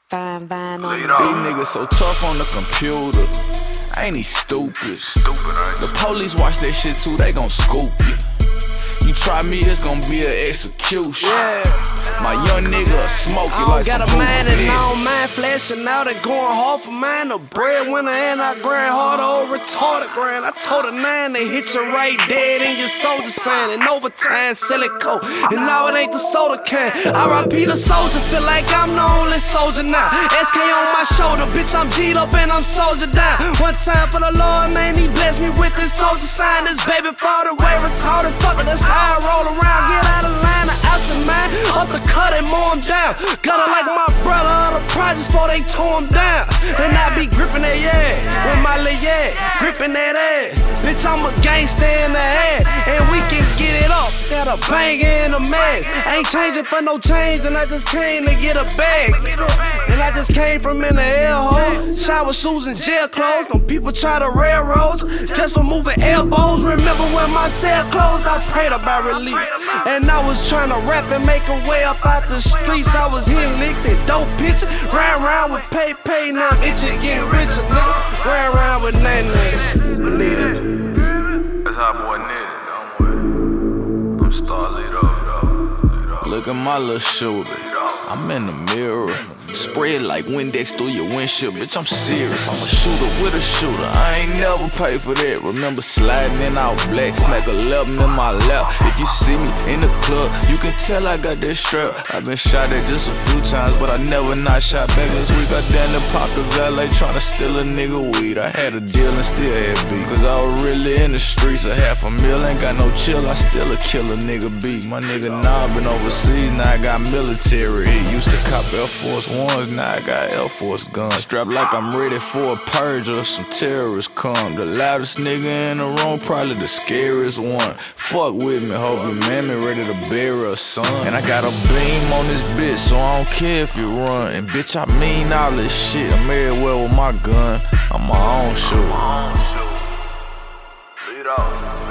Fine Vine on Big nigga so tough on the computer. Ain't he stupid? The police watch that shit too, they gon' scoop you. You try me, it's gon' be an execution. My young nigga a smoke you like some got a mind and I don't mind flashing out and going hard for mine. A breadwinner and I grind harder or retarded grind. I told a 9 they hit you right dead in your soldier sign. And overtime, silicone. And now it ain't the soda can. R.I.P. the soldier, feel like I'm the only soldier now. SK on my shoulder, bitch, I'm G'd up and I'm soldier down. One time for the Lord, man, he blessed me with this soldier sign. This baby fought away, retarded fucker, that's how I roll around. Get out of line, out your mind. Up the cut and mow him down. Got her like my brother, of the projects before they tore him down. And I be gripping that with my lil' gripping that ass. Bitch, I'm a gangsta in the head, and we can get it up. Got a banger in the mask. Ain't changing for no change, and I just came to get a bag. And I just came from in the hellhole. Shower shoes and jail clothes. No people try to railroads just for moving elbows. Remember when my cell closed, I prayed about release. And I was trying to rap and make a way up out the streets. I was hitting licks and dope pitches. Ran around with pay, now I'm itching, getting richer, nigga. Ran around with nothing, believe it. That's how boy need it, don't worry. I'm star leader. Look at my little shoulder. I'm in the mirror. Spread like Windex through your windshield, bitch, I'm serious. I'm a shooter with a shooter, I ain't never pay for that. Remember sliding in out black, smack 11 in my lap. If you see me in the club, you can tell I got that strap. I've been shot at just a few times, but I never not shot back. This week I down to pop the valet, tryna steal a nigga weed. I had a deal and still had beat, cause I was really in the streets. A $500,000, ain't got no chill, I still a killer nigga beat. My nigga nah been overseas, now I got military heat. Used to cop Air Force Ones, now I got Air Force guns. Strapped like I'm ready for a purge or some terrorists come. The loudest nigga in the room, probably the scariest one. Fuck with me, hope you man me ready to bury a son. And I got a beam on this bitch, so I don't care if you run. And bitch, I mean all this shit, I'm everywhere with my gun. I'm my own shooter. Lead off.